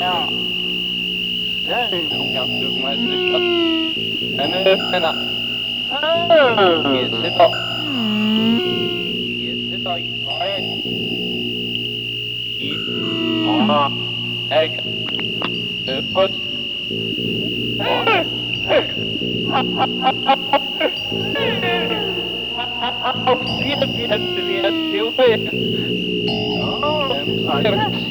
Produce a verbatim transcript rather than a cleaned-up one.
Ja. Det är nog ganska som har slutat. Men nu, denna. Jättebra. Jättebra. Ja. Höger. Uppåt. Vet, vet, vet, vet. Ja.